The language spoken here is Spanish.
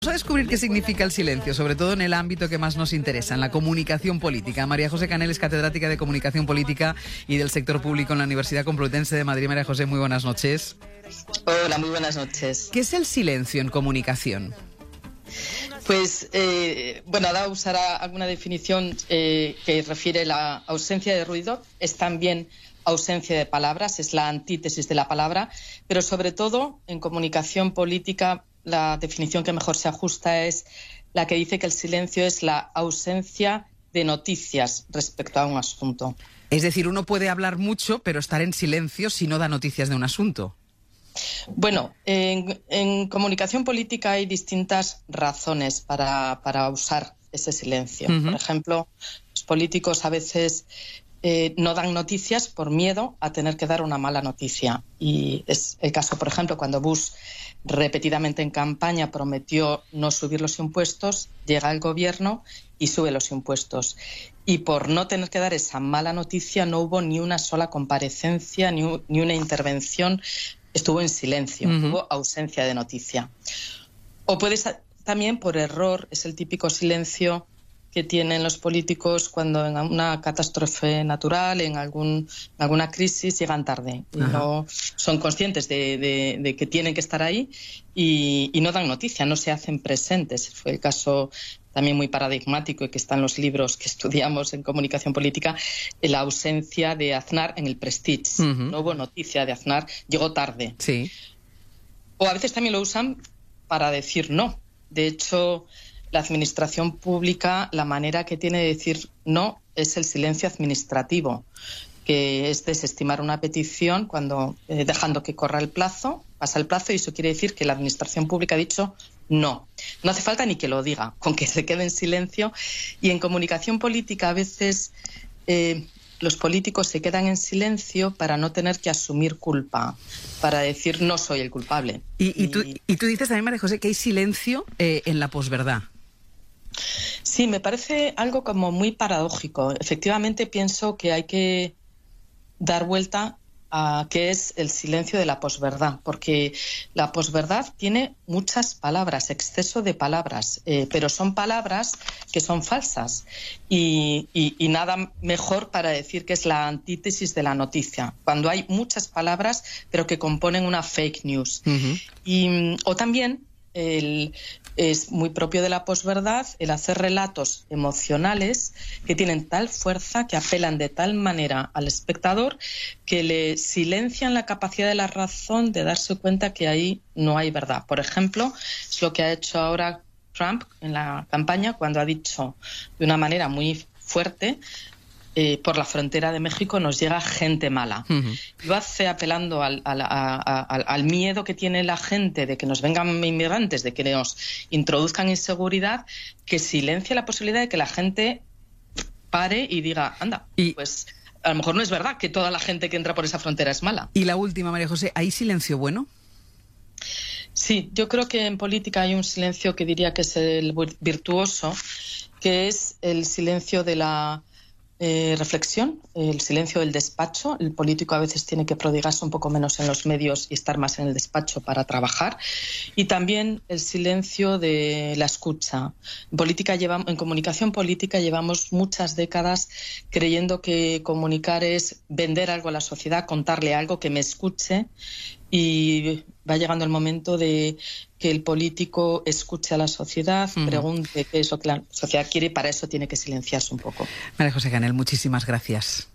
Vamos a descubrir qué significa el silencio, sobre todo en el ámbito que más nos interesa, en la comunicación política. María José Canel es catedrática de Comunicación Política y del Sector Público en la Universidad Complutense de Madrid. María José, muy buenas noches. Hola, muy buenas noches. ¿Qué es el silencio en comunicación? Pues, ahora usará alguna definición que refiere a la ausencia de ruido. Es también ausencia de palabras, es la antítesis de la palabra, pero sobre todo en comunicación política la definición que mejor se ajusta es la que dice que el silencio es la ausencia de noticias respecto a un asunto. Es decir, uno puede hablar mucho, pero estar en silencio si no da noticias de un asunto. Bueno, en comunicación política hay distintas razones para usar ese silencio. Por ejemplo, los políticos a veces no dan noticias por miedo a tener que dar una mala noticia. Y es el caso, por ejemplo, cuando Bush repetidamente en campaña prometió no subir los impuestos, llega al gobierno y sube los impuestos. Y por no tener que dar esa mala noticia no hubo ni una sola comparecencia, ni una intervención. Estuvo en silencio, hubo ausencia de noticia. O puede ser también por error, es el típico silencio que tienen los políticos cuando en una catástrofe natural, en alguna crisis, llegan tarde. Y no son conscientes de que tienen que estar ahí y no dan noticia, no se hacen presentes. Fue el caso también muy paradigmático y que está en los libros que estudiamos en comunicación política, la ausencia de Aznar en el Prestige. No hubo noticia de Aznar, llegó tarde. Sí. O a veces también lo usan para decir no. De hecho, la administración pública, la manera que tiene de decir no es el silencio administrativo, que es desestimar una petición cuando dejando que corra el plazo, pasa el plazo y eso quiere decir que la administración pública ha dicho no. No hace falta ni que lo diga, con que se quede en silencio. Y en comunicación política a veces los políticos se quedan en silencio para no tener que asumir culpa, para decir no soy el culpable. Y tú dices también, María José, que hay silencio en la posverdad. Sí, me parece algo como muy paradójico. Efectivamente pienso que hay que dar vuelta a qué es el silencio de la posverdad, porque la posverdad tiene muchas palabras, exceso de palabras, pero son palabras que son falsas y nada mejor para decir que es la antítesis de la noticia, cuando hay muchas palabras pero que componen una fake news. O también es muy propio de la posverdad el hacer relatos emocionales que tienen tal fuerza, que apelan de tal manera al espectador, que le silencian la capacidad de la razón de darse cuenta que ahí no hay verdad. Por ejemplo, es lo que ha hecho ahora Trump en la campaña cuando ha dicho de una manera muy fuerte por la frontera de México nos llega gente mala. Lo hace apelando al miedo que tiene la gente de que nos vengan inmigrantes, de que nos introduzcan inseguridad, que silencia la posibilidad de que la gente pare y diga, anda, pues a lo mejor no es verdad que toda la gente que entra por esa frontera es mala. Y la última, María José, ¿hay silencio bueno? Sí, yo creo que en política hay un silencio que diría que es el virtuoso, que es el silencio de la reflexión, el silencio del despacho. El político a veces tiene que prodigarse un poco menos en los medios y estar más en el despacho para trabajar. Y también el silencio de la escucha. En comunicación política llevamos muchas décadas creyendo que comunicar es vender algo a la sociedad, contarle algo, que me escuche. Y va llegando el momento de que el político escuche a la sociedad, pregunte qué es lo que la sociedad quiere y para eso tiene que silenciarse un poco. María José Canel, muchísimas gracias.